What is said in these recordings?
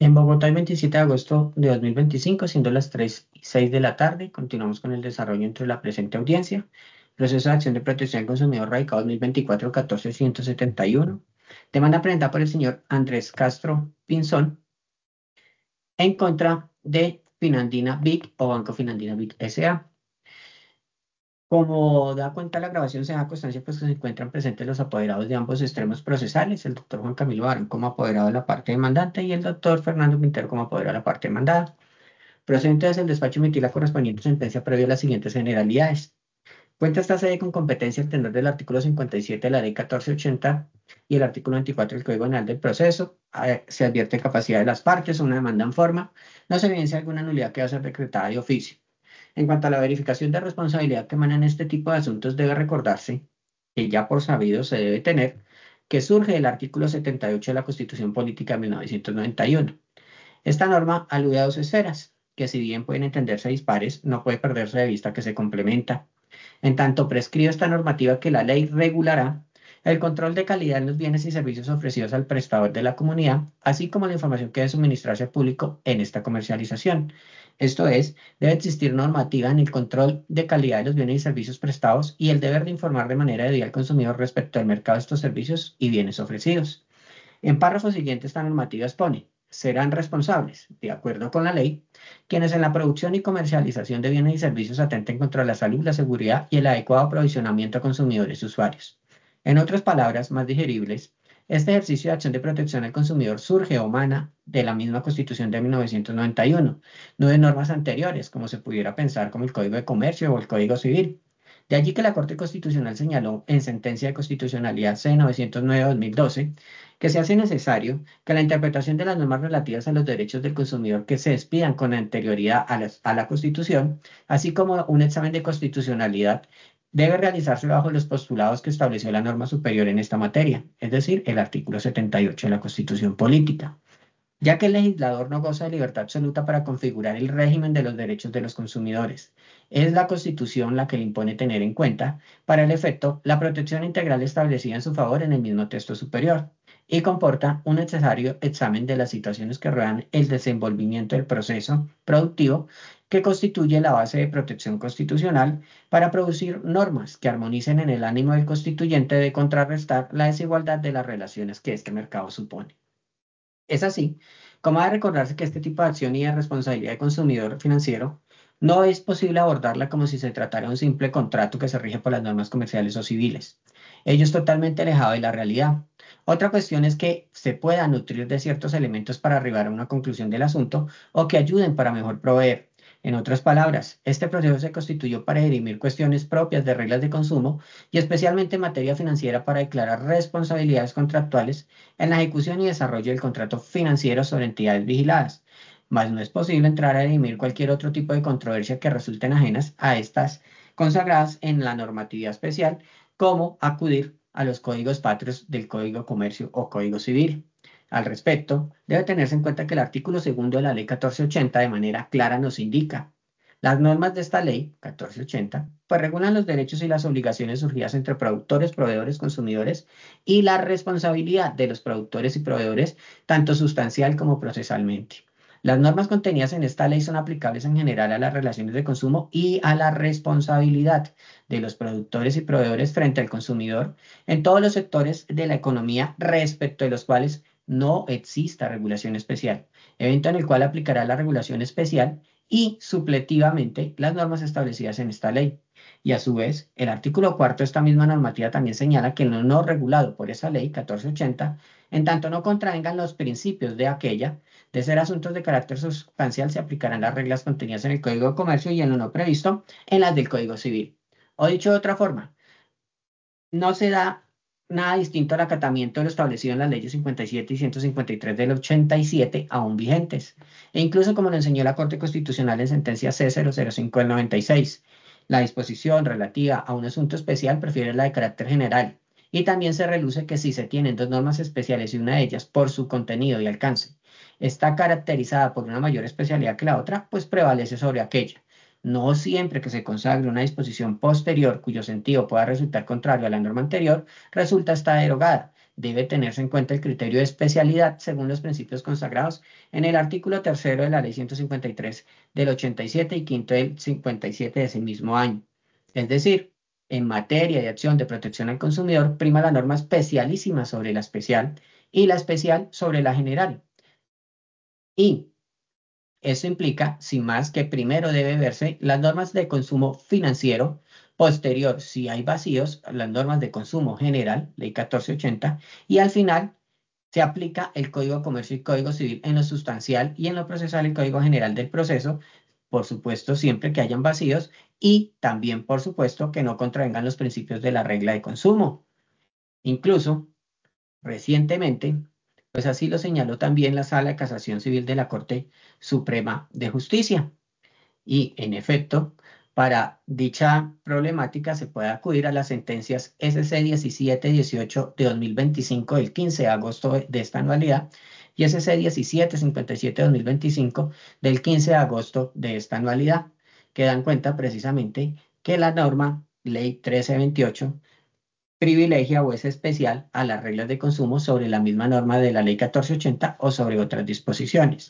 En Bogotá, el 27 de agosto de 2025, siendo las 3:06 de la tarde, continuamos con el desarrollo entre la presente audiencia. Proceso de acción de protección al consumidor radicado 2024-14171. Demanda presentada por el señor Andrés Castro Pinzón en contra de Finandina Vic o Banco Finandina Vic S.A. Como da cuenta la grabación, se da constancia pues, que se encuentran presentes los apoderados de ambos extremos procesales, el doctor Juan Camilo Barón como apoderado de la parte demandante y el doctor Fernando Quintero como apoderado de la parte demandada. Procedente desde el despacho emitir la correspondiente sentencia previo a las siguientes generalidades. Cuenta esta sede con competencia al tenor del artículo 57 de la ley 1480 y el artículo 24 del Código Penal del Proceso. Se advierte capacidad de las partes, una demanda en forma. No se evidencia alguna nulidad que va a ser decretada de oficio. En cuanto a la verificación de responsabilidad que emana en este tipo de asuntos, debe recordarse que ya por sabido se debe tener que surge del artículo 78 de la Constitución Política de 1991. Esta norma alude a dos esferas, que si bien pueden entenderse dispares, no puede perderse de vista que se complementa. En tanto prescribe esta normativa que la ley regulará el control de calidad en los bienes y servicios ofrecidos al prestador de la comunidad, así como la información que debe suministrarse al público en esta comercialización. Esto es, debe existir normativa en el control de calidad de los bienes y servicios prestados y el deber de informar de manera debida al consumidor respecto al mercado de estos servicios y bienes ofrecidos. En párrafo siguiente, esta normativa expone, serán responsables, de acuerdo con la ley, quienes en la producción y comercialización de bienes y servicios atenten contra la salud, la seguridad y el adecuado aprovisionamiento a consumidores y usuarios. En otras palabras, más digeribles, este ejercicio de acción de protección al consumidor surge o emana de la misma Constitución de 1991, no de normas anteriores, como se pudiera pensar como el Código de Comercio o el Código Civil. De allí que la Corte Constitucional señaló en sentencia de constitucionalidad C-909-2012 que se hace necesario que la interpretación de las normas relativas a los derechos del consumidor que se despidan con anterioridad a la Constitución, así como un examen de constitucionalidad, debe realizarse bajo los postulados que estableció la norma superior en esta materia, es decir, el artículo 78 de la Constitución Política, ya que el legislador no goza de libertad absoluta para configurar el régimen de los derechos de los consumidores. Es la Constitución la que le impone tener en cuenta, para el efecto, la protección integral establecida en su favor en el mismo texto superior, y comporta un necesario examen de las situaciones que rodean el desenvolvimiento del proceso productivo que constituye la base de protección constitucional para producir normas que armonicen en el ánimo del constituyente de contrarrestar la desigualdad de las relaciones que este mercado supone. Es así, como ha de recordarse que este tipo de acción y de responsabilidad de consumidor financiero no es posible abordarla como si se tratara de un simple contrato que se rige por las normas comerciales o civiles. Ello es totalmente alejado de la realidad. Otra cuestión es que se pueda nutrir de ciertos elementos para arribar a una conclusión del asunto o que ayuden para mejor proveer. En otras palabras, este proceso se constituyó para dirimir cuestiones propias de reglas de consumo y especialmente en materia financiera para declarar responsabilidades contractuales en la ejecución y desarrollo del contrato financiero sobre entidades vigiladas, mas no es posible entrar a dirimir cualquier otro tipo de controversia que resulten ajenas a estas consagradas en la normatividad especial, como acudir a los códigos patrios del Código de Comercio o Código Civil. Al respecto, debe tenerse en cuenta que el artículo segundo de la Ley 1480 de manera clara nos indica las normas de esta ley, 1480, pues regulan los derechos y las obligaciones surgidas entre productores, proveedores, consumidores y la responsabilidad de los productores y proveedores, tanto sustancial como procesalmente. Las normas contenidas en esta ley son aplicables en general a las relaciones de consumo y a la responsabilidad de los productores y proveedores frente al consumidor en todos los sectores de la economía respecto de los cuales no exista regulación especial, evento en el cual aplicará la regulación especial y supletivamente las normas establecidas en esta ley. Y a su vez, el artículo cuarto de esta misma normativa también señala que lo no regulado por esa ley 1480, en tanto no contravengan los principios de aquella, de ser asuntos de carácter sustancial, se aplicarán las reglas contenidas en el Código de Comercio y en lo no previsto en las del Código Civil. O dicho de otra forma, no se da nada distinto al acatamiento de lo establecido en las leyes 57 y 153 del 87, aún vigentes, e incluso como lo enseñó la Corte Constitucional en sentencia C-005 del 96. La disposición relativa a un asunto especial prefiere la de carácter general, y también se reluce que si se tienen dos normas especiales y una de ellas, por su contenido y alcance, está caracterizada por una mayor especialidad que la otra, pues prevalece sobre aquella. no siempre que se consagre una disposición posterior cuyo sentido pueda resultar contrario a la norma anterior, resulta esta derogada. Debe tenerse en cuenta el criterio de especialidad según los principios consagrados en el artículo tercero de la Ley 153 del 87 y quinto del 57 de ese mismo año. Es decir, en materia de acción de protección al consumidor, prima la norma especialísima sobre la especial y la especial sobre la general. Y eso implica, sin más, que primero debe verse las normas de consumo financiero, posterior, si hay vacíos, las normas de consumo general, Ley 1480, y al final se aplica el Código de Comercio y Código Civil en lo sustancial y en lo procesal el Código General del Proceso, por supuesto, siempre que hayan vacíos y también, por supuesto, que no contravengan los principios de la regla de consumo. Incluso, recientemente, pues así lo señaló también la Sala de Casación Civil de la Corte Suprema de Justicia. Y, en efecto, para dicha problemática se puede acudir a las sentencias SC 1718 de 2025 del 15 de agosto de esta anualidad y SC 1757 de 2025 del 15 de agosto de esta anualidad, que dan cuenta precisamente que la norma Ley 1328 privilegia o es especial a las reglas de consumo sobre la misma norma de la Ley 1480 o sobre otras disposiciones.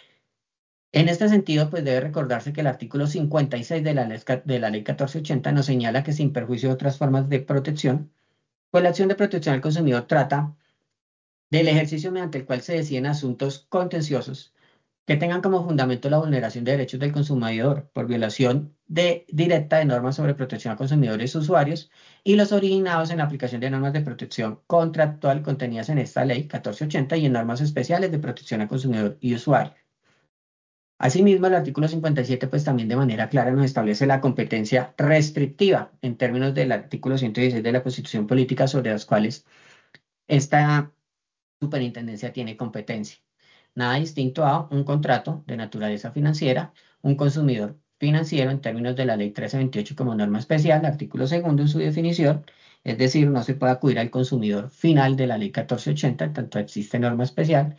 En este sentido, pues debe recordarse que el artículo 56 de la Ley 1480 nos señala que sin perjuicio de otras formas de protección, pues la acción de protección al consumidor trata del ejercicio mediante el cual se deciden asuntos contenciosos que tengan como fundamento la vulneración de derechos del consumidor por violación directa de normas sobre protección a consumidores y usuarios y los originados en la aplicación de normas de protección contractual contenidas en esta ley 1480 y en normas especiales de protección a consumidor y usuario. Asimismo, el artículo 57, pues también de manera clara nos establece la competencia restrictiva en términos del artículo 116 de la Constitución Política sobre las cuales esta superintendencia tiene competencia. Nada distinto a un contrato de naturaleza financiera, un consumidor financiero en términos de la Ley 1328 como norma especial, artículo segundo en su definición, es decir, no se puede acudir al consumidor final de la Ley 1480, en tanto existe norma especial,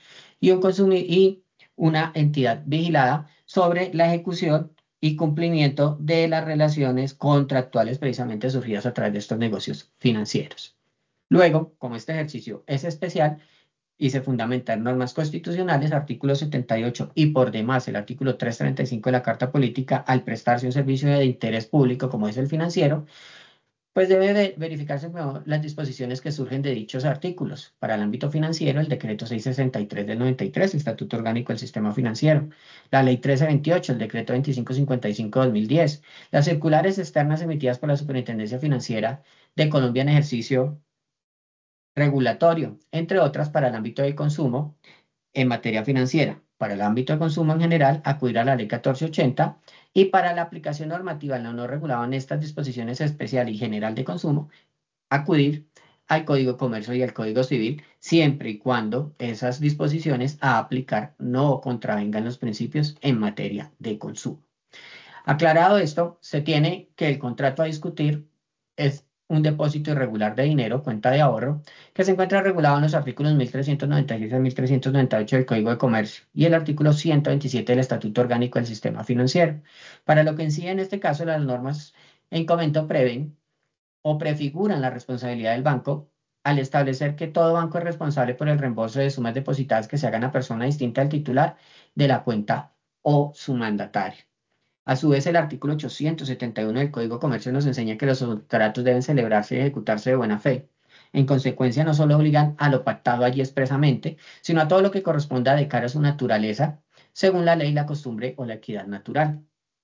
y una entidad vigilada sobre la ejecución y cumplimiento de las relaciones contractuales precisamente surgidas a través de estos negocios financieros. Luego, como este ejercicio es especial, y se fundamenta en normas constitucionales, artículo 78 y por demás el artículo 335 de la Carta Política, al prestarse un servicio de interés público como es el financiero, pues debe verificarse primero las disposiciones que surgen de dichos artículos. Para el ámbito financiero, el decreto 663 del 93, Estatuto Orgánico del Sistema Financiero, la ley 1328, el decreto 2555 de 2010, las circulares externas emitidas por la Superintendencia Financiera de Colombia en ejercicio regulatorio, entre otras para el ámbito del consumo en materia financiera. Para el ámbito de consumo en general, acudir a la Ley 1480 y para la aplicación normativa en lo no regulado en estas disposiciones especial y general de consumo, acudir al Código de Comercio y al Código Civil, siempre y cuando esas disposiciones a aplicar no contravengan los principios en materia de consumo. Aclarado esto, se tiene que el contrato a discutir es un depósito irregular de dinero, cuenta de ahorro, que se encuentra regulado en los artículos 1396 a 1398 del Código de Comercio y el artículo 127 del Estatuto Orgánico del Sistema Financiero. Para lo que en sí, en este caso, las normas en comento prevén o prefiguran la responsabilidad del banco al establecer que todo banco es responsable por el reembolso de sumas depositadas que se hagan a persona distinta al titular de la cuenta o su mandatario. A su vez, el artículo 871 del Código de Comercio nos enseña que los contratos deben celebrarse y ejecutarse de buena fe. En consecuencia, no solo obligan a lo pactado allí expresamente, sino a todo lo que corresponda de cara a su naturaleza, según la ley, la costumbre o la equidad natural.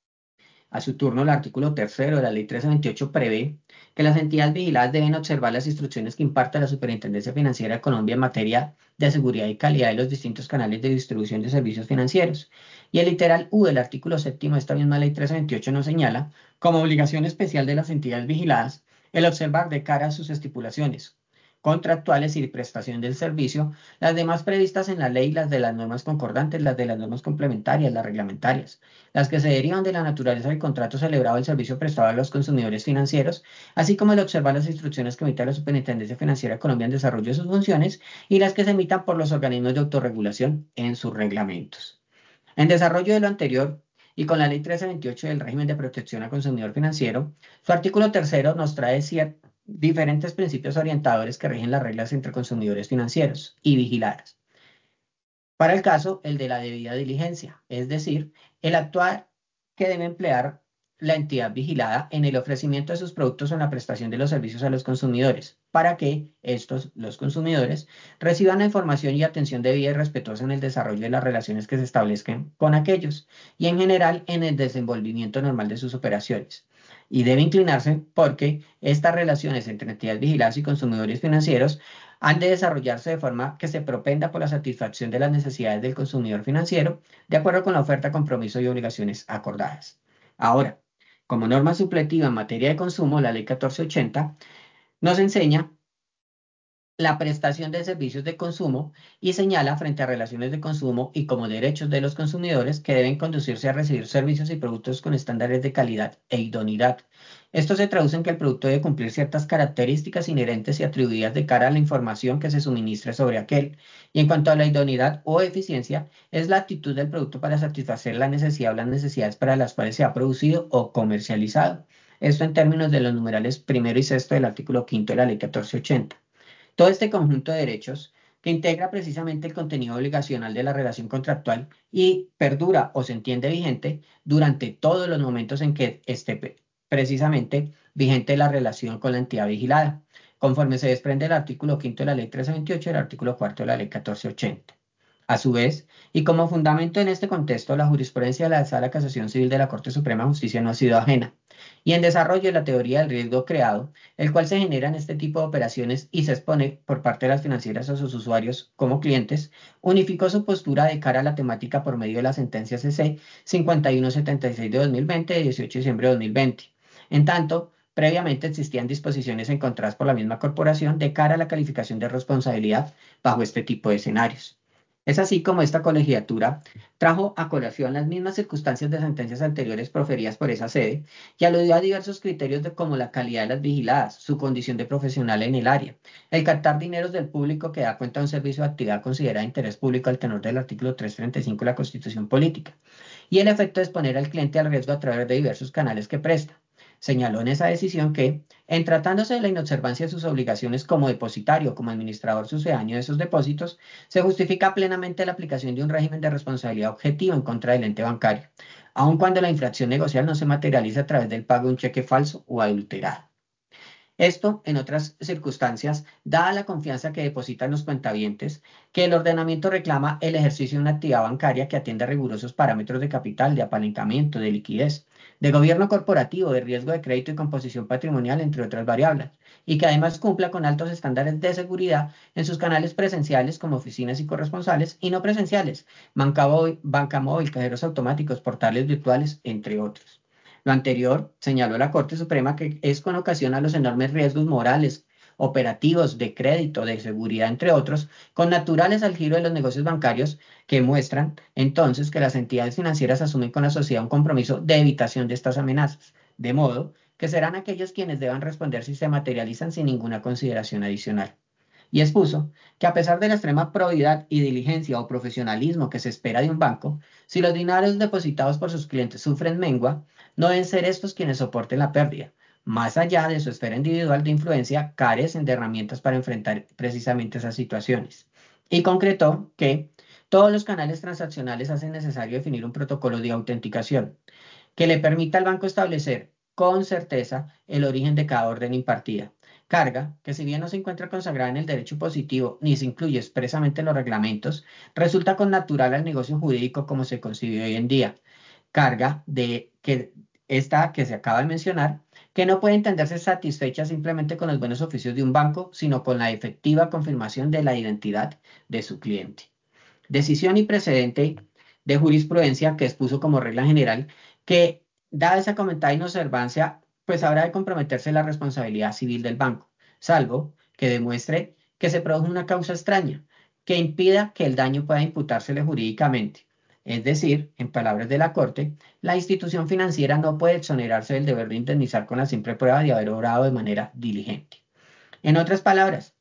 A su turno, el artículo tercero de la Ley 1328 prevé que las entidades vigiladas deben observar las instrucciones que imparte la Superintendencia Financiera de Colombia en materia de seguridad y calidad de los distintos canales de distribución de servicios financieros. Y el literal U del artículo séptimo de esta misma Ley 1328 nos señala, como obligación especial de las entidades vigiladas, el observar de cara a sus estipulaciones contractuales y prestación del servicio, las demás previstas en la ley, las de las normas concordantes, las de las normas complementarias, las reglamentarias, las que se derivan de la naturaleza del contrato celebrado del servicio prestado a los consumidores financieros, así como el observar las instrucciones que emite la Superintendencia Financiera de Colombia en desarrollo de sus funciones y las que se emitan por los organismos de autorregulación en sus reglamentos. En desarrollo de lo anterior, y con la Ley 1328 del régimen de protección al consumidor financiero, su artículo tercero nos trae diferentes principios orientadores que rigen las reglas entre consumidores financieros y vigilados. Para el caso, el de la debida diligencia, es decir, el actuar que debe emplear la entidad vigilada en el ofrecimiento de sus productos o en la prestación de los servicios a los consumidores, para que estos, los consumidores, reciban la información y atención debida y respetuosa en el desarrollo de las relaciones que se establezcan con aquellos y en general en el desenvolvimiento normal de sus operaciones. Y debe inclinarse porque estas relaciones entre entidades vigiladas y consumidores financieros han de desarrollarse de forma que se propenda por la satisfacción de las necesidades del consumidor financiero, de acuerdo con la oferta, compromiso y obligaciones acordadas. Ahora, como norma supletiva en materia de consumo, la Ley 1480 nos enseña la prestación de servicios de consumo y señala frente a relaciones de consumo y como derechos de los consumidores que deben conducirse a recibir servicios y productos con estándares de calidad e idoneidad. Esto se traduce en que el producto debe cumplir ciertas características inherentes y atribuidas de cara a la información que se suministre sobre aquel. Y en cuanto a la idoneidad o eficiencia, es la actitud del producto para satisfacer la necesidad o las necesidades para las cuales se ha producido o comercializado. Esto en términos de los numerales primero y sexto del artículo quinto de la Ley 1480. Todo este conjunto de derechos que integra precisamente el contenido obligacional de la relación contractual y perdura o se entiende vigente durante todos los momentos en que esté precisamente vigente la relación con la entidad vigilada, conforme se desprende del artículo quinto de la Ley 1328 y el artículo cuarto de la Ley 1480. A su vez, y como fundamento en este contexto, la jurisprudencia de la Sala de Casación Civil de la Corte Suprema de Justicia no ha sido ajena. Y en desarrollo de la teoría del riesgo creado, el cual se genera en este tipo de operaciones y se expone por parte de las financieras a sus usuarios como clientes, unificó su postura de cara a la temática por medio de la sentencia CC 5176 de 2020 de 18 de diciembre de 2020. En tanto, previamente existían disposiciones encontradas por la misma corporación de cara a la calificación de responsabilidad bajo este tipo de escenarios. Es así como esta colegiatura trajo a colación las mismas circunstancias de sentencias anteriores proferidas por esa sede y aludió a diversos criterios como la calidad de las vigiladas, su condición de profesional en el área, el captar dineros del público que da cuenta de un servicio de actividad considerada de interés público al tenor del artículo 335 de la Constitución Política, y el efecto de exponer al cliente al riesgo a través de diversos canales que presta. Señaló en esa decisión que, en tratándose de la inobservancia de sus obligaciones como depositario o como administrador sucedáneo de esos depósitos, se justifica plenamente la aplicación de un régimen de responsabilidad objetiva en contra del ente bancario, aun cuando la infracción negocial no se materializa a través del pago de un cheque falso o adulterado. Esto, en otras circunstancias, dada la confianza que depositan los cuentavientes, que el ordenamiento reclama el ejercicio de una actividad bancaria que atienda rigurosos parámetros de capital, de apalancamiento, de liquidez, de gobierno corporativo, de riesgo de crédito y composición patrimonial, entre otras variables, y que además cumpla con altos estándares de seguridad en sus canales presenciales como oficinas y corresponsales y no presenciales, banca móvil, cajeros automáticos, portales virtuales, entre otros. Lo anterior señaló la Corte Suprema que es con ocasión a los enormes riesgos morales, operativos, de crédito, de seguridad, entre otros, con naturales al giro de los negocios bancarios que muestran entonces que las entidades financieras asumen con la sociedad un compromiso de evitación de estas amenazas, de modo que serán aquellos quienes deban responder si se materializan sin ninguna consideración adicional. Y expuso que a pesar de la extrema probidad y diligencia o profesionalismo que se espera de un banco, si los dinarios depositados por sus clientes sufren mengua, no deben ser estos quienes soporten la pérdida. Más allá de su esfera individual de influencia, carecen de herramientas para enfrentar precisamente esas situaciones. Y concretó que todos los canales transaccionales hacen necesario definir un protocolo de autenticación que le permita al banco establecer con certeza el origen de cada orden impartida. Carga, que si bien no se encuentra consagrada en el derecho positivo ni se incluye expresamente en los reglamentos, resulta con natural al negocio jurídico como se concibe hoy en día. Carga de que esta que se acaba de mencionar, que no puede entenderse satisfecha simplemente con los buenos oficios de un banco, sino con la efectiva confirmación de la identidad de su cliente. Decisión y precedente de jurisprudencia que expuso como regla general que, dada esa comentada inobservancia, pues habrá de comprometerse la responsabilidad civil del banco, salvo que demuestre que se produjo una causa extraña que impida que el daño pueda imputársele jurídicamente. Es decir, en palabras de la Corte, la institución financiera no puede exonerarse del deber de indemnizar con la simple prueba de haber obrado de manera diligente. En otras palabras,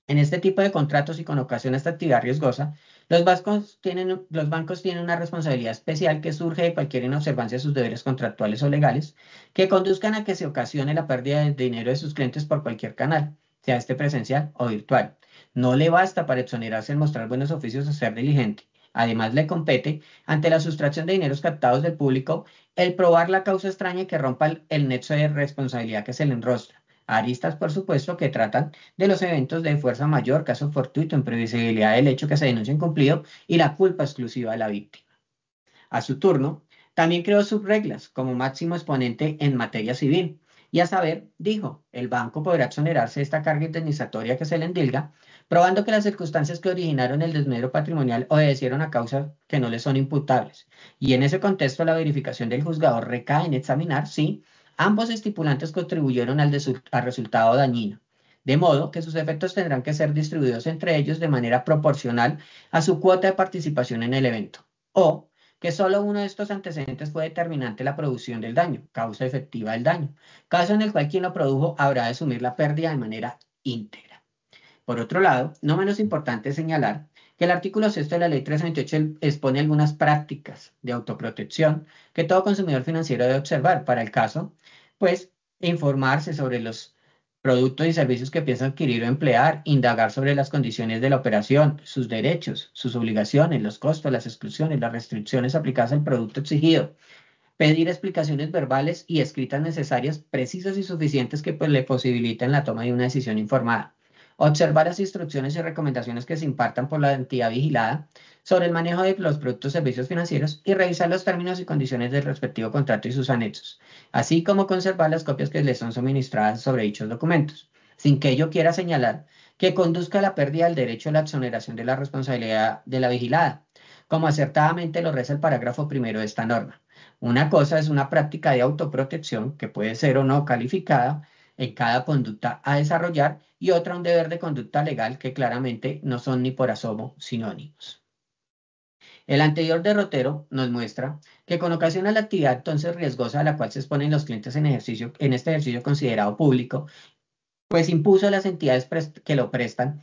En este tipo de contratos y con ocasión a esta actividad riesgosa, los bancos tienen una responsabilidad especial que surge de cualquier inobservancia de sus deberes contractuales o legales que conduzcan a que se ocasione la pérdida de dinero de sus clientes por cualquier canal, sea este presencial o virtual. No le basta para exonerarse en mostrar buenos oficios o ser diligente. Además, le compete, ante la sustracción de dineros captados del público, el probar la causa extraña que rompa el nexo de responsabilidad que se le enrostra. Aristas, por supuesto, que tratan de los eventos de fuerza mayor, caso fortuito, imprevisibilidad del hecho que se denuncia incumplido y la culpa exclusiva de la víctima. A su turno, también creó subreglas como máximo exponente en materia civil. Y a saber, dijo, el banco podrá exonerarse de esta carga indemnizatoria que se le endilga, probando que las circunstancias que originaron el desmedro patrimonial obedecieron a causas que no le son imputables. Y en ese contexto, la verificación del juzgador recae en examinar si ambos estipulantes contribuyeron al resultado dañino. De modo que sus efectos tendrán que ser distribuidos entre ellos de manera proporcional a su cuota de participación en el evento. O que solo uno de estos antecedentes fue determinante en la producción del daño, causa efectiva del daño, caso en el cual quien lo produjo habrá de asumir la pérdida de manera íntegra. Por otro lado, no menos importante es señalar que el artículo 6 de la Ley 328 expone algunas prácticas de autoprotección que todo consumidor financiero debe observar para el caso, pues informarse sobre los productos y servicios que piensa adquirir o emplear, indagar sobre las condiciones de la operación, sus derechos, sus obligaciones, los costos, las exclusiones, las restricciones aplicadas al producto exigido, pedir explicaciones verbales y escritas necesarias, precisas y suficientes que pues, le posibiliten la toma de una decisión informada. Observar las instrucciones y recomendaciones que se impartan por la entidad vigilada sobre el manejo de los productos y servicios financieros y revisar los términos y condiciones del respectivo contrato y sus anexos, así como conservar las copias que les son suministradas sobre dichos documentos, sin que ello quiera señalar que conduzca a la pérdida del derecho a la exoneración de la responsabilidad de la vigilada, como acertadamente lo reza el parágrafo primero de esta norma. Una cosa es una práctica de autoprotección que puede ser o no calificada en cada conducta a desarrollar y otra un deber de conducta legal que claramente no son ni por asomo sinónimos. El anterior derrotero nos muestra que con ocasión a la actividad entonces riesgosa a la cual se exponen los clientes en este ejercicio considerado público, pues impuso a las entidades que lo prestan,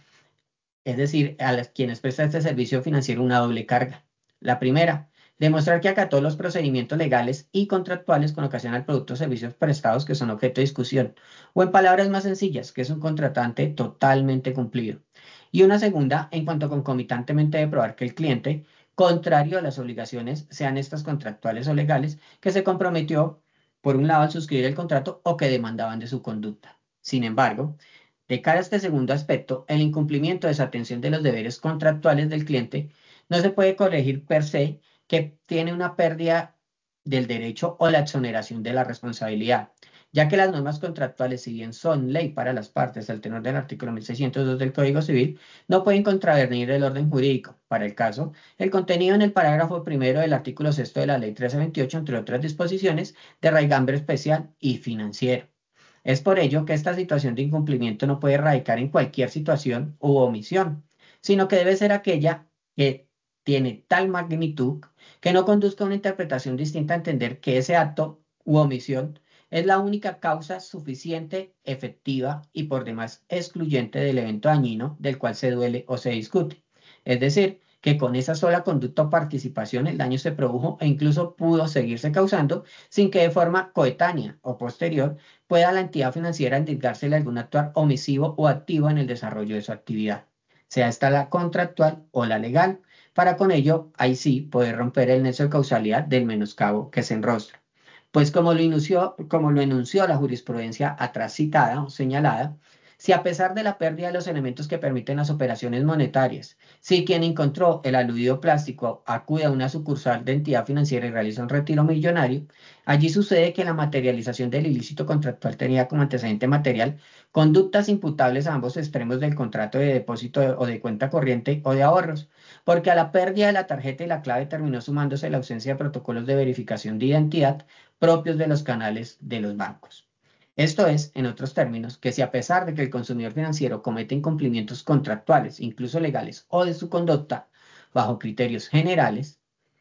es decir, a las quienes prestan este servicio financiero una doble carga. La primera, demostrar que acató los procedimientos legales y contractuales con ocasión al producto o servicios prestados que son objeto de discusión, o en palabras más sencillas, que es un contratante totalmente cumplido. Y una segunda, en cuanto concomitantemente de probar que el cliente, contrario a las obligaciones, sean estas contractuales o legales, que se comprometió, por un lado, al suscribir el contrato o que demandaban de su conducta. Sin embargo, de cara a este segundo aspecto, el incumplimiento o desatención de los deberes contractuales del cliente no se puede corregir per se que tiene una pérdida del derecho o la exoneración de la responsabilidad, ya que las normas contractuales, si bien son ley para las partes al tenor del artículo 1602 del Código Civil, no pueden contravenir el orden jurídico. Para el caso, el contenido en el parágrafo primero del artículo sexto de la Ley 1328, entre otras disposiciones, de raigambre especial y financiero. Es por ello que esta situación de incumplimiento no puede radicar en cualquier situación u omisión, sino que debe ser aquella que tiene tal magnitud que no conduzca a una interpretación distinta a entender que ese acto u omisión es la única causa suficiente, efectiva y por demás excluyente del evento dañino del cual se duele o se discute. Es decir, que con esa sola conducta o participación el daño se produjo e incluso pudo seguirse causando sin que de forma coetánea o posterior pueda la entidad financiera endilgársele algún actuar omisivo o activo en el desarrollo de su actividad, sea esta la contractual o la legal, para con ello, ahí sí, poder romper el nexo de causalidad del menoscabo que se enrostra. Pues como lo enunció la jurisprudencia atrás citada o señalada, si a pesar de la pérdida de los elementos que permiten las operaciones monetarias, si quien encontró el aludido plástico acude a una sucursal de entidad financiera y realiza un retiro millonario, allí sucede que la materialización del ilícito contractual tenía como antecedente material conductas imputables a ambos extremos del contrato de depósito o de cuenta corriente o de ahorros, porque a la pérdida de la tarjeta y la clave terminó sumándose la ausencia de protocolos de verificación de identidad propios de los canales de los bancos. Esto es, en otros términos, que si a pesar de que el consumidor financiero comete incumplimientos contractuales, incluso legales, o de su conducta, bajo criterios generales,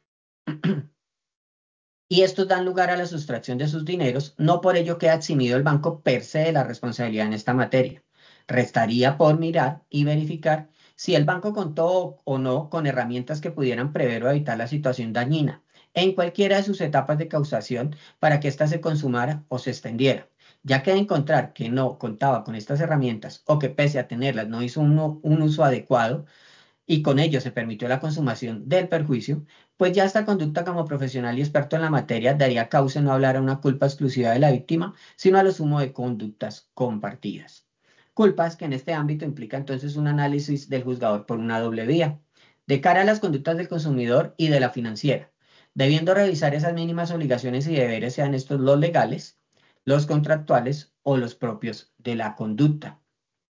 y estos dan lugar a la sustracción de sus dineros, no por ello queda eximido el banco per se de la responsabilidad en esta materia. Restaría por mirar y verificar si el banco contó o no con herramientas que pudieran prever o evitar la situación dañina en cualquiera de sus etapas de causación para que ésta se consumara o se extendiera. Ya que de encontrar que no contaba con estas herramientas o que pese a tenerlas no hizo un uso adecuado, y con ello se permitió la consumación del perjuicio, pues ya esta conducta como profesional y experto en la materia daría causa no hablar a una culpa exclusiva de la víctima, sino a lo sumo de conductas compartidas. Culpas que en este ámbito implica entonces un análisis del juzgador por una doble vía, de cara a las conductas del consumidor y de la financiera, debiendo revisar esas mínimas obligaciones y deberes, sean estos los legales, los contractuales o los propios de la conducta,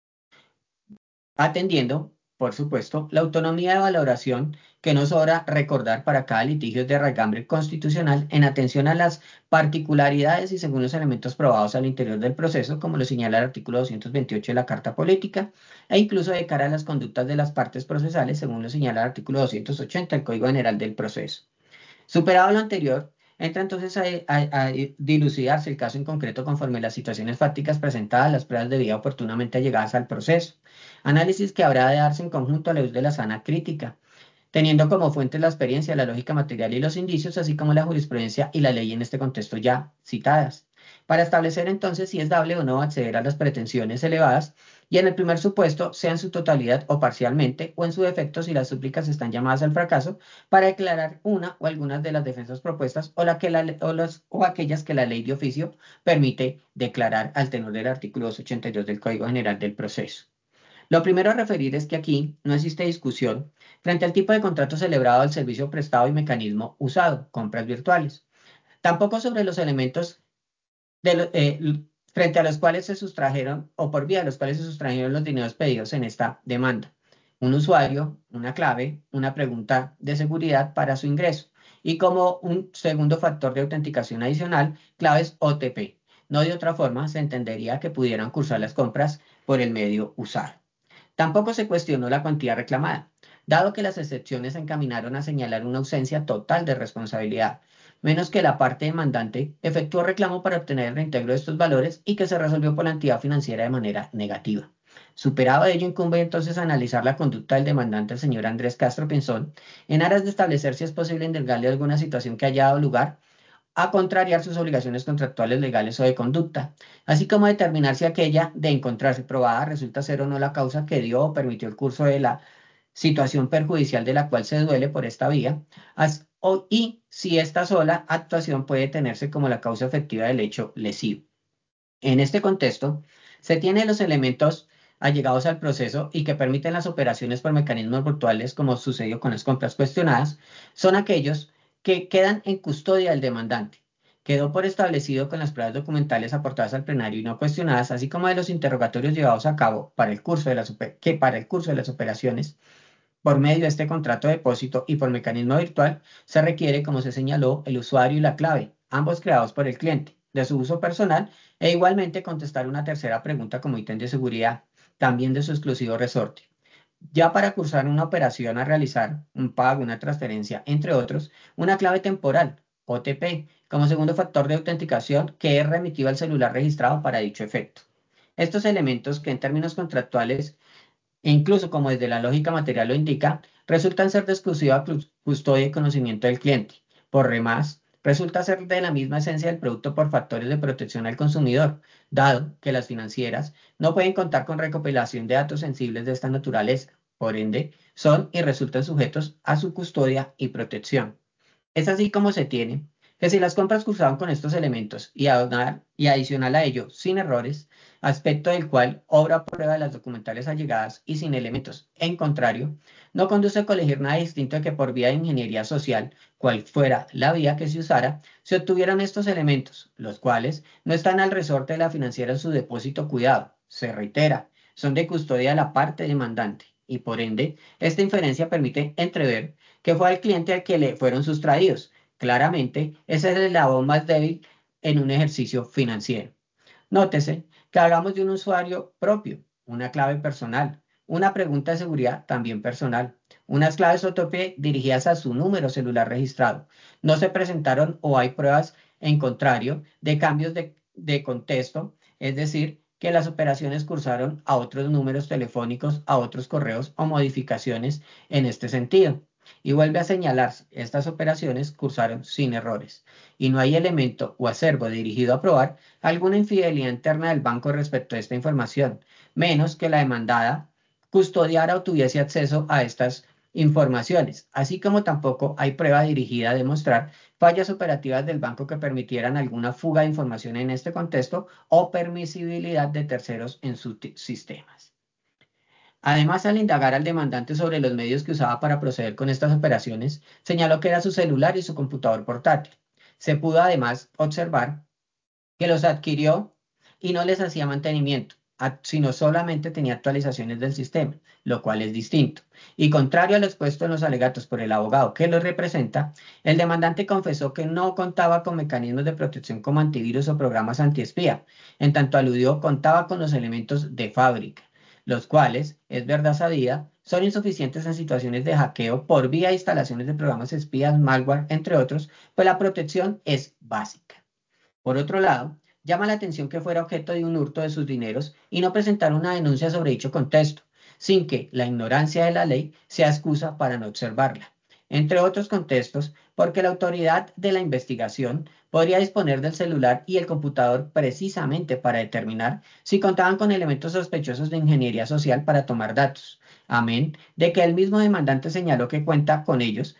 atendiendo, por supuesto, la autonomía de valoración que nos sobra recordar para cada litigio de regambre constitucional en atención a las particularidades y según los elementos probados al interior del proceso, como lo señala el artículo 228 de la Carta Política, e incluso de cara a las conductas de las partes procesales, según lo señala el artículo 280 del Código General del Proceso. Superado lo anterior, entra entonces a dilucidarse el caso en concreto conforme las situaciones fácticas presentadas, las pruebas de vida oportunamente llegadas al proceso. Análisis que habrá de darse en conjunto a la luz de la sana crítica, teniendo como fuentes la experiencia, la lógica material y los indicios, así como la jurisprudencia y la ley en este contexto ya citadas, para establecer entonces si es dable o no acceder a las pretensiones elevadas y en el primer supuesto, sea en su totalidad o parcialmente, o en su defecto si las súplicas están llamadas al fracaso, para declarar una o algunas de las defensas propuestas o, o aquellas que la ley de oficio permite declarar al tenor del artículo 282 del Código General del Proceso. Lo primero a referir es que aquí no existe discusión frente al tipo de contrato celebrado, al servicio prestado y mecanismo usado, compras virtuales. Tampoco sobre los elementos frente a los cuales se sustrajeron o por vía de los cuales se sustrajeron los dineros pedidos en esta demanda. Un usuario, una clave, una pregunta de seguridad para su ingreso y como un segundo factor de autenticación adicional, claves OTP. No de otra forma se entendería que pudieran cursar las compras por el medio usado. Tampoco se cuestionó la cuantía reclamada, dado que las excepciones se encaminaron a señalar una ausencia total de responsabilidad, menos que la parte demandante efectuó reclamo para obtener el reintegro de estos valores y que se resolvió por la entidad financiera de manera negativa. Superado ello, incumbe entonces analizar la conducta del demandante, el señor Andrés Castro Pinzón, en aras de establecer si es posible indulgarle alguna situación que haya dado lugar a contrariar sus obligaciones contractuales, legales o de conducta, así como determinar si aquella de encontrarse probada resulta ser o no la causa que dio o permitió el curso de la situación perjudicial de la cual se duele por esta vía, y si esta sola actuación puede tenerse como la causa efectiva del hecho lesivo. En este contexto, se tienen los elementos allegados al proceso y que permiten las operaciones por mecanismos virtuales, como sucedió con las compras cuestionadas, son aquellos que quedan en custodia del demandante. Quedó por establecido con las pruebas documentales aportadas al plenario y no cuestionadas, así como de los interrogatorios llevados a cabo para el curso de para el curso de las operaciones por medio de este contrato de depósito y por mecanismo virtual, se requiere, como se señaló, el usuario y la clave, ambos creados por el cliente, de su uso personal e igualmente contestar una tercera pregunta como ítem de seguridad, también de su exclusivo resorte. Ya para cursar una operación a realizar, un pago, una transferencia, entre otros, una clave temporal, OTP, como segundo factor de autenticación que es remitido al celular registrado para dicho efecto. Estos elementos que en términos contractuales e incluso como desde la lógica material lo indica, resultan ser de exclusiva custodia y conocimiento del cliente. Por demás, resulta ser de la misma esencia del producto por factores de protección al consumidor, dado que las financieras no pueden contar con recopilación de datos sensibles de esta naturaleza. Por ende, son y resultan sujetos a su custodia y protección. Es así como se tiene que si las compras cursaban con estos elementos y adicional a ello, sin errores, aspecto del cual obra prueba de las documentales allegadas y sin elementos, en contrario, no conduce a colegir nada distinto de que por vía de ingeniería social, cual fuera la vía que se usara, se obtuvieran estos elementos, los cuales no están al resorte de la financiera en su depósito cuidado, se reitera, son de custodia de la parte demandante y por ende, esta inferencia permite entrever que fue al cliente al que le fueron sustraídos. Claramente, ese es el eslabón más débil en un ejercicio financiero. Nótese que hablamos de un usuario propio, una clave personal, una pregunta de seguridad también personal, unas claves OTP dirigidas a su número celular registrado. No se presentaron o hay pruebas en contrario de cambios de contexto, es decir, que las operaciones cursaron a otros números telefónicos, a otros correos o modificaciones en este sentido. Y vuelve a señalar, estas operaciones cursaron sin errores y no hay elemento o acervo dirigido a probar alguna infidelidad interna del banco respecto a esta información, menos que la demandada custodiara o tuviese acceso a estas informaciones, así como tampoco hay prueba dirigida a demostrar fallas operativas del banco que permitieran alguna fuga de información en este contexto o permisibilidad de terceros en sus sistemas. Además, al indagar al demandante sobre los medios que usaba para proceder con estas operaciones, señaló que era su celular y su computador portátil. Se pudo además observar que los adquirió y no les hacía mantenimiento, sino solamente tenía actualizaciones del sistema, lo cual es distinto. Y contrario a lo expuesto en los alegatos por el abogado que los representa, el demandante confesó que no contaba con mecanismos de protección como antivirus o programas antiespía, en tanto aludió contaba con los elementos de fábrica, los cuales, es verdad sabida, son insuficientes en situaciones de hackeo por vía de instalaciones de programas espías, malware, entre otros, pues la protección es básica. Por otro lado, llama la atención que fuera objeto de un hurto de sus dineros y no presentar una denuncia sobre dicho contexto, sin que la ignorancia de la ley sea excusa para no observarla. Entre otros contextos, porque la autoridad de la investigación podría disponer del celular y el computador precisamente para determinar si contaban con elementos sospechosos de ingeniería social para tomar datos, amén de que el mismo demandante señaló que cuenta con ellos,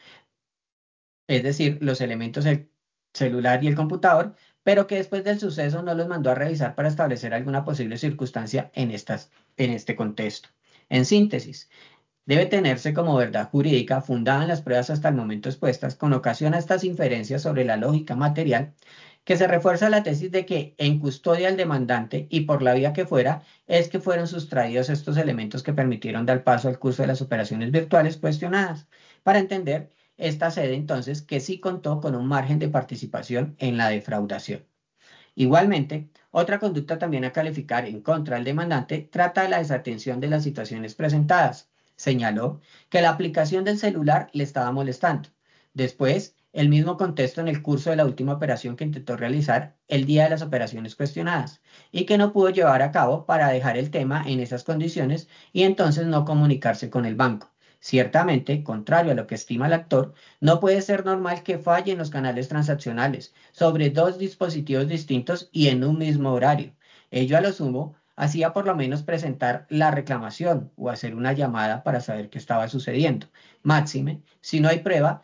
es decir, los elementos del celular y el computador, pero que después del suceso no los mandó a revisar para establecer alguna posible circunstancia en este contexto. En síntesis, debe tenerse como verdad jurídica fundada en las pruebas hasta el momento expuestas, con ocasión a estas inferencias sobre la lógica material, que se refuerza la tesis de que en custodia del demandante y por la vía que fuera, es que fueron sustraídos estos elementos que permitieron dar paso al curso de las operaciones virtuales cuestionadas, para entender esta sede entonces que sí contó con un margen de participación en la defraudación. Igualmente, otra conducta también a calificar en contra del demandante trata de la desatención de las situaciones presentadas. Señaló que la aplicación del celular le estaba molestando. Después, el mismo contexto en el curso de la última operación que intentó realizar el día de las operaciones cuestionadas y que no pudo llevar a cabo para dejar el tema en esas condiciones y entonces no comunicarse con el banco. Ciertamente, contrario a lo que estima el actor, no puede ser normal que fallen los canales transaccionales sobre dos dispositivos distintos y en un mismo horario. Ello a lo sumo hacía por lo menos presentar la reclamación o hacer una llamada para saber qué estaba sucediendo. Máxime, si no hay prueba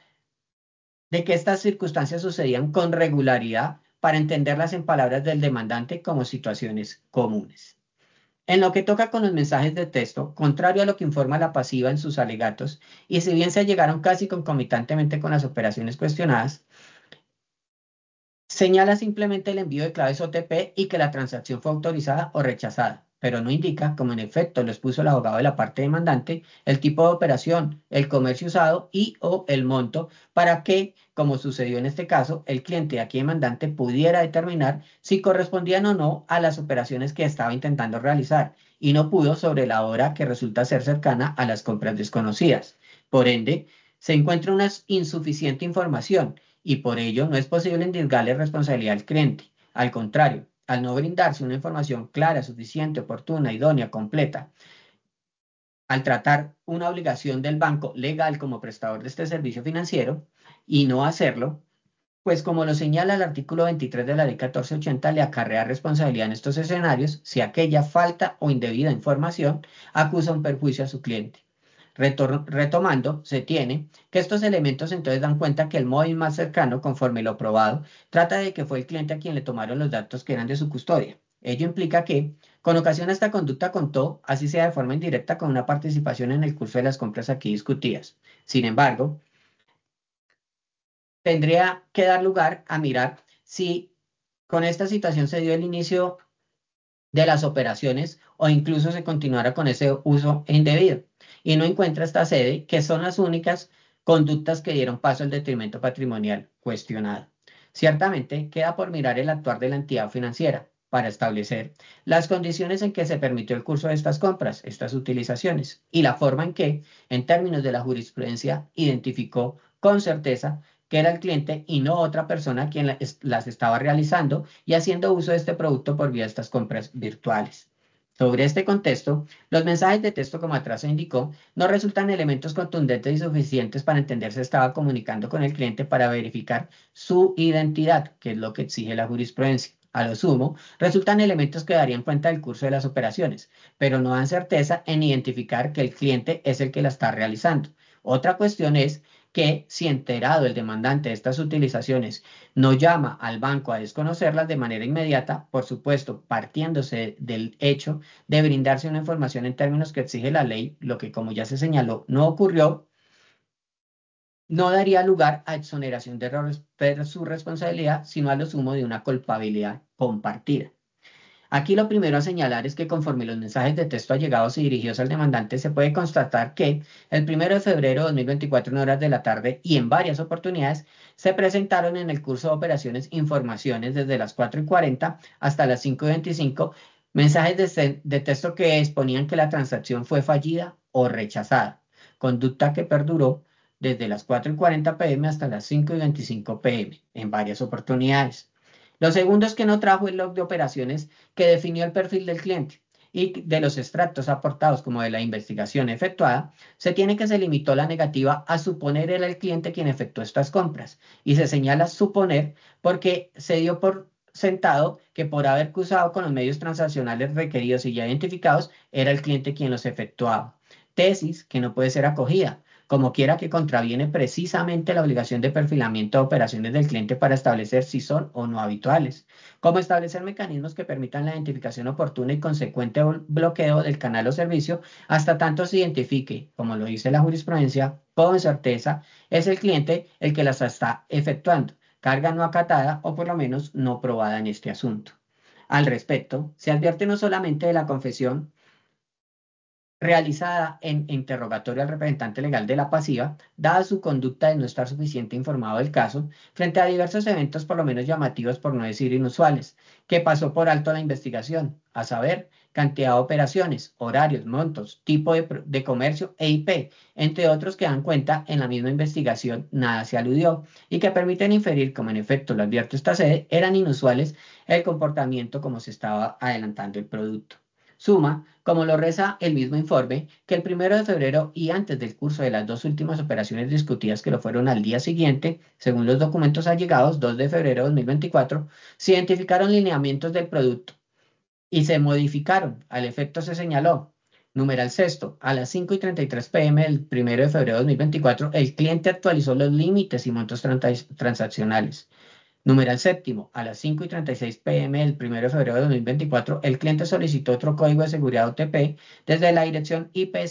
de que estas circunstancias sucedían con regularidad para entenderlas en palabras del demandante como situaciones comunes. En lo que toca con los mensajes de texto, contrario a lo que informa la pasiva en sus alegatos, y si bien se llegaron casi concomitantemente con las operaciones cuestionadas, señala simplemente el envío de claves OTP y que la transacción fue autorizada o rechazada, pero no indica, como en efecto lo expuso el abogado de la parte demandante, el tipo de operación, el comercio usado y o el monto para que, como sucedió en este caso, el cliente aquí demandante pudiera determinar si correspondían o no a las operaciones que estaba intentando realizar y no pudo sobre la hora que resulta ser cercana a las compras desconocidas. Por ende, se encuentra una insuficiente información y por ello no es posible indilgarle responsabilidad al cliente. Al contrario, al no brindarse una información clara, suficiente, oportuna, idónea, completa, al tratar una obligación del banco legal como prestador de este servicio financiero y no hacerlo, pues como lo señala el artículo 23 de la Ley 1480, le acarrea responsabilidad en estos escenarios si aquella falta o indebida información acusa un perjuicio a su cliente. Retomando, se tiene que estos elementos entonces dan cuenta que el móvil más cercano, conforme lo probado, trata de que fue el cliente a quien le tomaron los datos que eran de su custodia. Ello implica que, con ocasión a esta conducta contó, así sea de forma indirecta, con una participación en el curso de las compras aquí discutidas. Sin embargo, tendría que dar lugar a mirar si con esta situación se dio el inicio de las operaciones o incluso se continuara con ese uso indebido. Y no encuentra esta sede, que son las únicas conductas que dieron paso al detrimento patrimonial cuestionado. Ciertamente queda por mirar el actuar de la entidad financiera para establecer las condiciones en que se permitió el curso de estas compras, estas utilizaciones, y la forma en que, en términos de la jurisprudencia, identificó con certeza que era el cliente y no otra persona quien las estaba realizando y haciendo uso de este producto por vía de estas compras virtuales. Sobre este contexto, los mensajes de texto, como atrás se indicó, no resultan elementos contundentes y suficientes para entender si estaba comunicando con el cliente para verificar su identidad, que es lo que exige la jurisprudencia. A lo sumo, resultan elementos que darían cuenta del curso de las operaciones, pero no dan certeza en identificar que el cliente es el que la está realizando. Otra cuestión es que si enterado el demandante de estas utilizaciones no llama al banco a desconocerlas de manera inmediata, por supuesto, partiéndose del hecho de brindarse una información en términos que exige la ley, lo que como ya se señaló no ocurrió, no daría lugar a exoneración de errores por su responsabilidad, sino a lo sumo de una culpabilidad compartida. Aquí lo primero a señalar es que conforme los mensajes de texto allegados y dirigidos al demandante, se puede constatar que el 1 de febrero de 2024 en horas de la tarde y en varias oportunidades se presentaron en el curso de operaciones informaciones desde las 4:40 hasta las 5:25, mensajes de texto que exponían que la transacción fue fallida o rechazada, conducta que perduró desde las 4:40 p.m. hasta las 5:25 p.m. en varias oportunidades. Lo segundo es que no trajo el log de operaciones que definió el perfil del cliente y de los extractos aportados como de la investigación efectuada, se tiene que se limitó la negativa a suponer era el cliente quien efectuó estas compras y se señala suponer porque se dio por sentado que por haber cruzado con los medios transaccionales requeridos y ya identificados, era el cliente quien los efectuaba. Tesis que no puede ser acogida, como quiera que contraviene precisamente la obligación de perfilamiento de operaciones del cliente para establecer si son o no habituales, como establecer mecanismos que permitan la identificación oportuna y consecuente bloqueo del canal o servicio hasta tanto se identifique, como lo dice la jurisprudencia, con certeza es el cliente el que las está efectuando, carga no acatada o por lo menos no probada en este asunto. Al respecto, se advierte no solamente de la confesión realizada en interrogatorio al representante legal de la pasiva, dada su conducta de no estar suficiente informado del caso, frente a diversos eventos por lo menos llamativos, por no decir inusuales, que pasó por alto la investigación, a saber, cantidad de operaciones, horarios, montos, tipo de comercio e IP, entre otros que dan cuenta en la misma investigación, nada se aludió, y que permiten inferir, como en efecto lo advierte esta sede, eran inusuales el comportamiento como se estaba adelantando el producto. Suma, como lo reza el mismo informe, que el 1 de febrero y antes del curso de las dos últimas operaciones discutidas que lo fueron al día siguiente, según los documentos allegados, 2 de febrero de 2024, se identificaron lineamientos del producto y se modificaron. Al efecto se señaló, numeral sexto, a las 5:33 p.m. del 1 de febrero de 2024, el cliente actualizó los límites y montos transaccionales. Numeral séptimo, a las 5:36 p.m. del 1 de febrero de 2024, el cliente solicitó otro código de seguridad OTP desde la dirección IP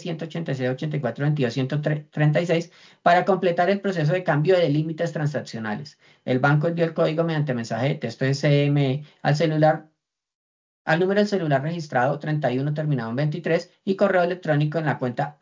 186.84.22.136 para completar el proceso de cambio de límites transaccionales. El banco envió el código mediante mensaje de texto SME al celular, al número del celular registrado 31 terminado en 23 y correo electrónico en la cuenta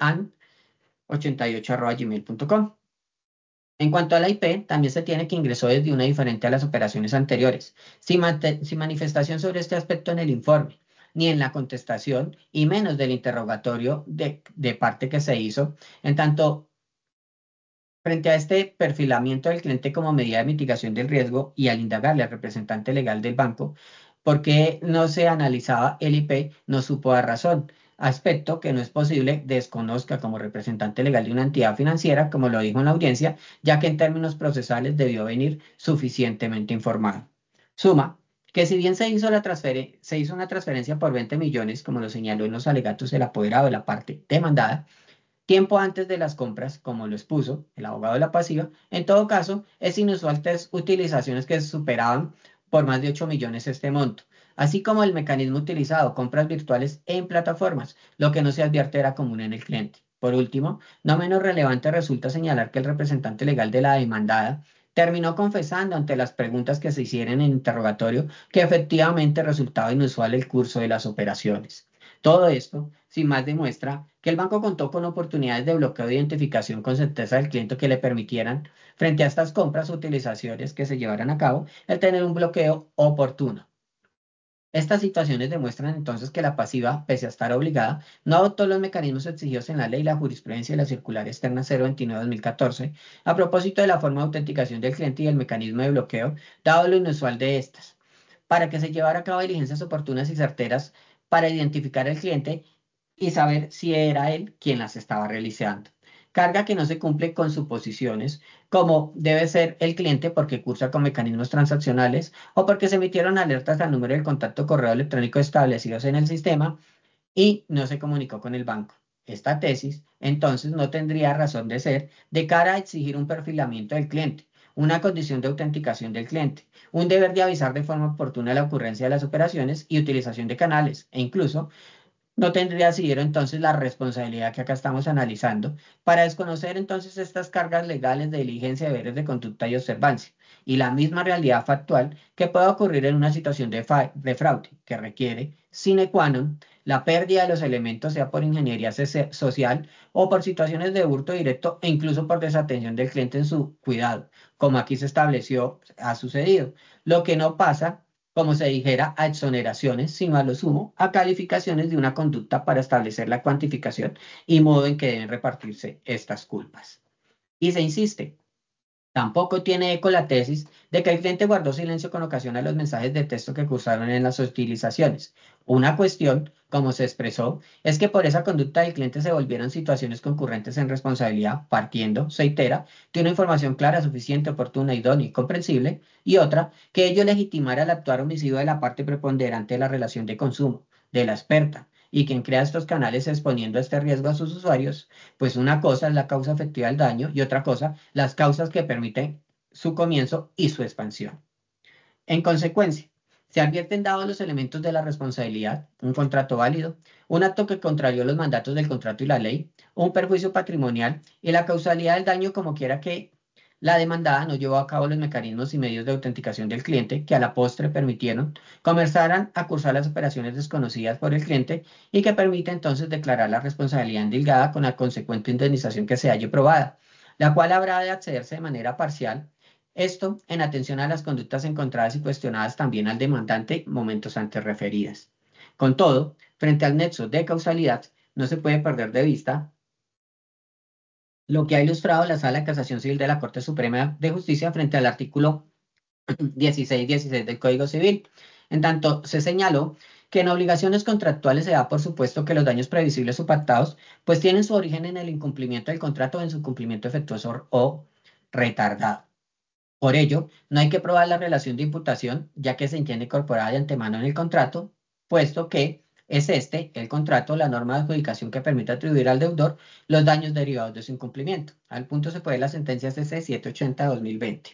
an88@gmail.com. En cuanto a la IP, también se tiene que ingresó desde una diferente a las operaciones anteriores, sin manifestación sobre este aspecto en el informe, ni en la contestación, y menos del interrogatorio de parte que se hizo, en tanto frente a este perfilamiento del cliente como medida de mitigación del riesgo y al indagarle al representante legal del banco, ¿por qué no se analizaba el IP? No supo dar razón. Aspecto que no es posible desconozca como representante legal de una entidad financiera, como lo dijo en la audiencia, ya que en términos procesales debió venir suficientemente informado. Suma que si bien se hizo una transferencia por 20 millones, como lo señaló en los alegatos el apoderado de la parte demandada, tiempo antes de las compras, como lo expuso el abogado de la pasiva. En todo caso, es inusual tres utilizaciones que superaban por más de 8 millones este monto, así como el mecanismo utilizado, compras virtuales en plataformas, lo que no se advierte era común en el cliente. Por último, no menos relevante resulta señalar que el representante legal de la demandada terminó confesando ante las preguntas que se hicieron en interrogatorio que efectivamente resultaba inusual el curso de las operaciones. Todo esto, sin más, demuestra que el banco contó con oportunidades de bloqueo de identificación con certeza del cliente que le permitieran, frente a estas compras o utilizaciones que se llevaran a cabo, el tener un bloqueo oportuno. Estas situaciones demuestran entonces que la pasiva, pese a estar obligada, no adoptó los mecanismos exigidos en la ley, la jurisprudencia y la circular externa 029-2014 a propósito de la forma de autenticación del cliente y el mecanismo de bloqueo, dado lo inusual de estas, para que se llevara a cabo diligencias oportunas y certeras para identificar al cliente y saber si era él quien las estaba realizando. Carga que no se cumple con suposiciones, como debe ser el cliente porque cursa con mecanismos transaccionales o porque se emitieron alertas al número del contacto correo electrónico establecidos en el sistema y no se comunicó con el banco. Esta tesis, entonces, no tendría razón de ser de cara a exigir un perfilamiento del cliente, una condición de autenticación del cliente, un deber de avisar de forma oportuna la ocurrencia de las operaciones y utilización de canales, e incluso no tendría asidero entonces la responsabilidad que acá estamos analizando para desconocer entonces estas cargas legales de diligencia, deberes de conducta y observancia y la misma realidad factual que puede ocurrir en una situación de fraude que requiere sine qua non la pérdida de los elementos sea por ingeniería social o por situaciones de hurto directo e incluso por desatención del cliente en su cuidado, como aquí se estableció, ha sucedido. Lo que no pasa como se dijera, a exoneraciones, sino a lo sumo a calificaciones de una conducta para establecer la cuantificación y modo en que deben repartirse estas culpas. Y se insiste, tampoco tiene eco la tesis de que el cliente guardó silencio con ocasión a los mensajes de texto que cursaron en las utilizaciones. Una cuestión, como se expresó, es que por esa conducta del cliente se volvieron situaciones concurrentes en responsabilidad, partiendo, se itera, de una información clara, suficiente, oportuna, idónea y comprensible, y otra, que ello legitimara el actuar omisivo de la parte preponderante de la relación de consumo, de la experta, y quien crea estos canales exponiendo este riesgo a sus usuarios, pues una cosa es la causa efectiva del daño y otra cosa, las causas que permiten su comienzo y su expansión. En consecuencia, se advierten dados los elementos de la responsabilidad, un contrato válido, un acto que contrarió los mandatos del contrato y la ley, un perjuicio patrimonial y la causalidad del daño como quiera que la demandada no llevó a cabo los mecanismos y medios de autenticación del cliente que a la postre permitieron comenzaran a cursar las operaciones desconocidas por el cliente y que permite entonces declarar la responsabilidad endilgada con la consecuente indemnización que se halle probada, la cual habrá de accederse de manera parcial, esto en atención a las conductas encontradas y cuestionadas también al demandante momentos antes referidas. Con todo, frente al nexo de causalidad, no se puede perder de vista lo que ha ilustrado la Sala de Casación Civil de la Corte Suprema de Justicia frente al artículo 16 del Código Civil. En tanto, se señaló que en obligaciones contractuales se da por supuesto que los daños previsibles o pactados pues tienen su origen en el incumplimiento del contrato o en su cumplimiento efectuoso o retardado. Por ello, no hay que probar la relación de imputación, ya que se entiende incorporada de antemano en el contrato, puesto que es este, el contrato, la norma de adjudicación que permite atribuir al deudor los daños derivados de su incumplimiento. Al punto se puede la sentencia CC 780-2020.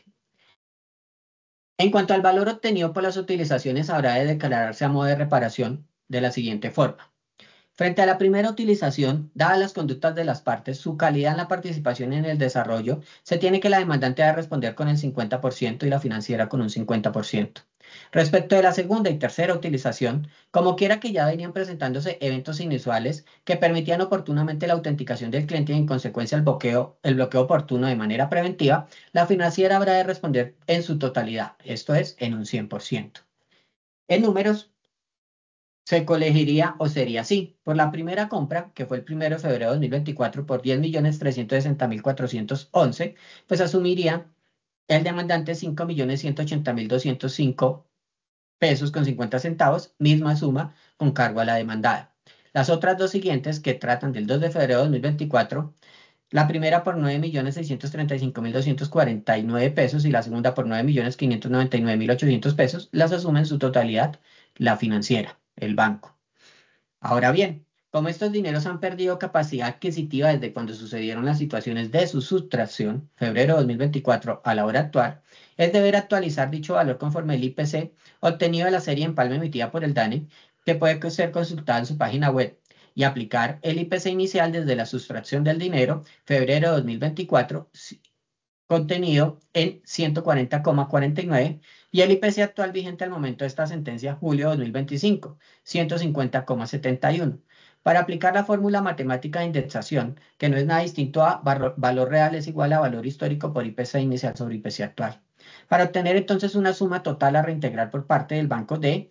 En cuanto al valor obtenido por las utilizaciones, habrá de declararse a modo de reparación de la siguiente forma. Frente a la primera utilización, dadas las conductas de las partes, su calidad en la participación en el desarrollo, se tiene que la demandante debe responder con el 50% y la financiera con un 50%. Respecto de la segunda y tercera utilización, como quiera que ya venían presentándose eventos inusuales que permitían oportunamente la autenticación del cliente y en consecuencia el bloqueo oportuno de manera preventiva, la financiera habrá de responder en su totalidad, esto es, en un 100%. En números, se colegiría o sería así. Por la primera compra, que fue el 1 de febrero de 2024 por 10.360.411, pues asumiría el demandante 5.180.205 pesos con 50 centavos, misma suma con cargo a la demandada. Las otras dos siguientes, que tratan del 2 de febrero de 2024, la primera por 9.635.249 pesos y la segunda por 9.599.800 pesos, las asume en su totalidad la financiera, el banco. Ahora bien, como estos dineros han perdido capacidad adquisitiva desde cuando sucedieron las situaciones de su sustracción, febrero de 2024 a la hora actual, es deber actualizar dicho valor conforme el IPC obtenido de la serie empalme emitida por el DANE, que puede ser consultada en su página web, y aplicar el IPC inicial desde la sustracción del dinero, febrero de 2024, contenido en 140,49 y el IPC actual vigente al momento de esta sentencia, julio de 2025, 150,71. Para aplicar la fórmula matemática de indexación, que no es nada distinto a valor real es igual a valor histórico por IPC inicial sobre IPC actual. para obtener entonces una suma total a reintegrar por parte del banco de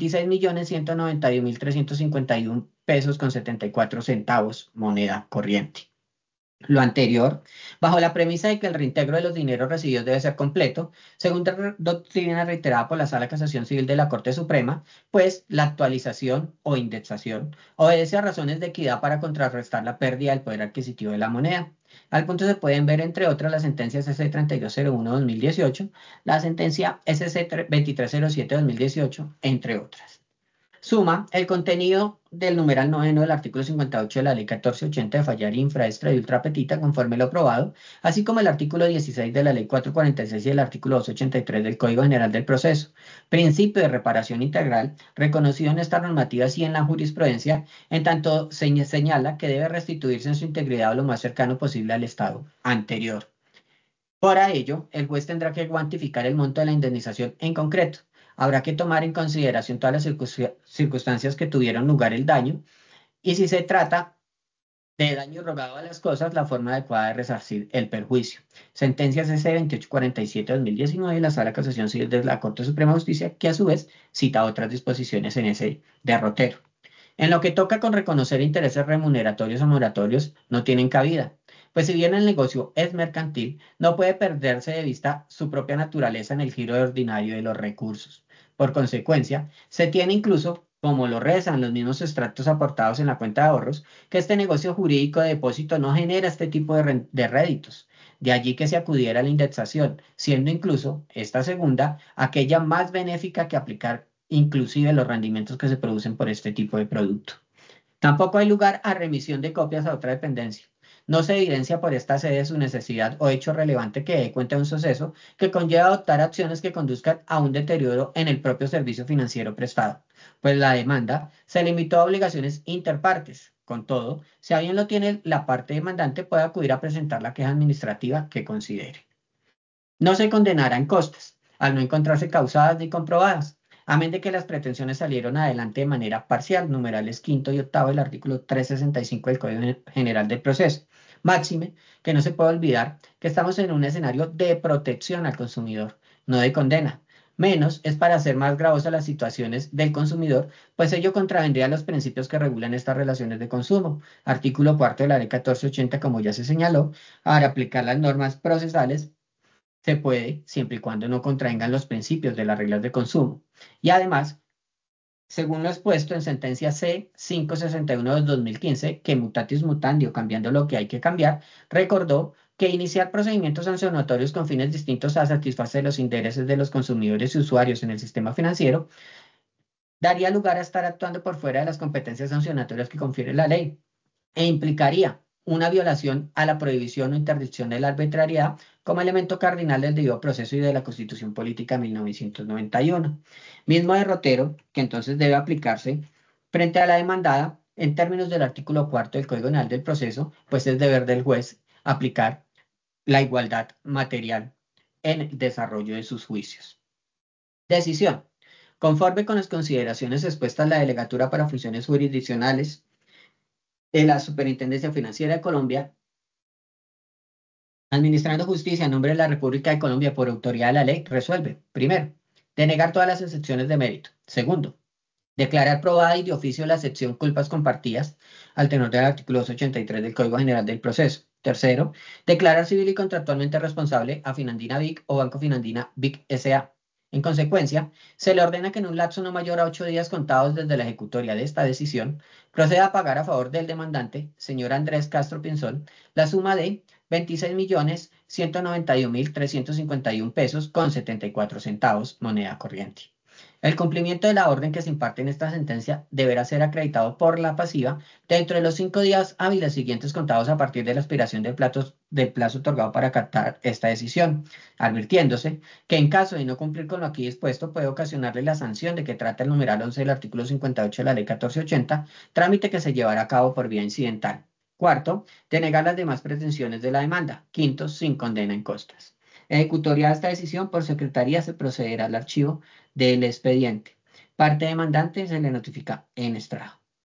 26.191.351 pesos con 74 centavos, moneda corriente. Lo anterior, bajo la premisa de que el reintegro de los dineros recibidos debe ser completo, según doctrina reiterada por la Sala de Casación Civil de la Corte Suprema, pues la actualización o indexación obedece a razones de equidad para contrarrestar la pérdida del poder adquisitivo de la moneda. Al punto se pueden ver, entre otras, las sentencias SC 3201-2018, la sentencia SC 2307-2018, entre otras. Suma el contenido del numeral noveno del artículo 58 de la Ley 1480 de fallar infra, extra y ultra petita conforme lo aprobado, así como el artículo 16 de la Ley 446 y el artículo 283 del Código General del Proceso. Principio de reparación integral, reconocido en esta normativa y en la jurisprudencia, en tanto señala que debe restituirse en su integridad o lo más cercano posible al estado anterior. Para ello, el juez tendrá que cuantificar el monto de la indemnización en concreto. Habrá que tomar en consideración todas las circunstancias que tuvieron lugar el daño y si se trata de daño rogado a las cosas, la forma adecuada de resarcir el perjuicio. Sentencia CC 2847-2019 de la Sala de Casación Civil de la Corte Suprema de Justicia, que a su vez cita otras disposiciones en ese derrotero. En lo que toca con reconocer intereses remuneratorios o moratorios, no tienen cabida, pues si bien el negocio es mercantil, no puede perderse de vista su propia naturaleza en el giro ordinario de los recursos. Por consecuencia, se tiene incluso, como lo rezan los mismos extractos aportados en la cuenta de ahorros, que este negocio jurídico de depósito no genera este tipo de réditos. De allí que se acudiera a la indexación, siendo incluso esta segunda aquella más benéfica que aplicar inclusive los rendimientos que se producen por este tipo de producto. Tampoco hay lugar a remisión de copias a otra dependencia. No se evidencia por esta sede su necesidad o hecho relevante que dé cuenta de un suceso que conlleva adoptar acciones que conduzcan a un deterioro en el propio servicio financiero prestado, pues la demanda se limitó a obligaciones interpartes. Con todo, si a bien lo tiene la parte demandante, puede acudir a presentar la queja administrativa que considere. No se condenará en costas, al no encontrarse causadas ni comprobadas, a menos de que las pretensiones salieron adelante de manera parcial, numerales quinto y octavo del artículo 365 del Código General del Proceso. Máxime, que no se puede olvidar que estamos en un escenario de protección al consumidor, no de condena. Menos es para hacer más gravosas las situaciones del consumidor, pues ello contravendría los principios que regulan estas relaciones de consumo. Artículo cuarto de la Ley 1480, como ya se señaló, para aplicar las normas procesales se puede, siempre y cuando no contravengan los principios de las reglas de consumo. Y además, según lo expuesto en sentencia C-561/2015, que mutatis mutandi o cambiando lo que hay que cambiar, recordó que iniciar procedimientos sancionatorios con fines distintos a satisfacer los intereses de los consumidores y usuarios en el sistema financiero daría lugar a estar actuando por fuera de las competencias sancionatorias que confiere la ley e implicaría una violación a la prohibición o interdicción de la arbitrariedad como elemento cardinal del debido proceso y de la Constitución Política de 1991. Mismo derrotero que entonces debe aplicarse frente a la demandada en términos del artículo cuarto del Código Penal del Proceso, pues es deber del juez aplicar la igualdad material en el desarrollo de sus juicios. Decisión. Conforme con las consideraciones expuestas, la Delegatura para Funciones Jurisdiccionales de la Superintendencia Financiera de Colombia, administrando justicia en nombre de la República de Colombia por autoridad de la ley, resuelve, primero, denegar todas las excepciones de mérito. Segundo, declarar probada y de oficio la excepción culpas compartidas al tenor del artículo 283 del Código General del Proceso. Tercero, declarar civil y contractualmente responsable a Finandina Vic o Banco Finandina Vic S.A. En consecuencia, se le ordena que en un lapso no mayor a 8 días contados desde la ejecutoria de esta decisión, proceda a pagar a favor del demandante, señor Andrés Castro Pinzón, la suma de 26.191.351 pesos con 74 centavos, moneda corriente. El cumplimiento de la orden que se imparte en esta sentencia deberá ser acreditado por la pasiva dentro de los 5 días hábiles siguientes contados a partir de la expiración del plazo otorgado para captar esta decisión, advirtiéndose que en caso de no cumplir con lo aquí dispuesto puede ocasionarle la sanción de que trata el numeral 11 del artículo 58 de la Ley 1480, trámite que se llevará a cabo por vía incidental. Cuarto, denegar las demás pretensiones de la demanda. Quinto, sin condena en costas. Ejecutoria de esta decisión por secretaría se procederá al archivo del expediente. Parte demandante se le notifica en estrado.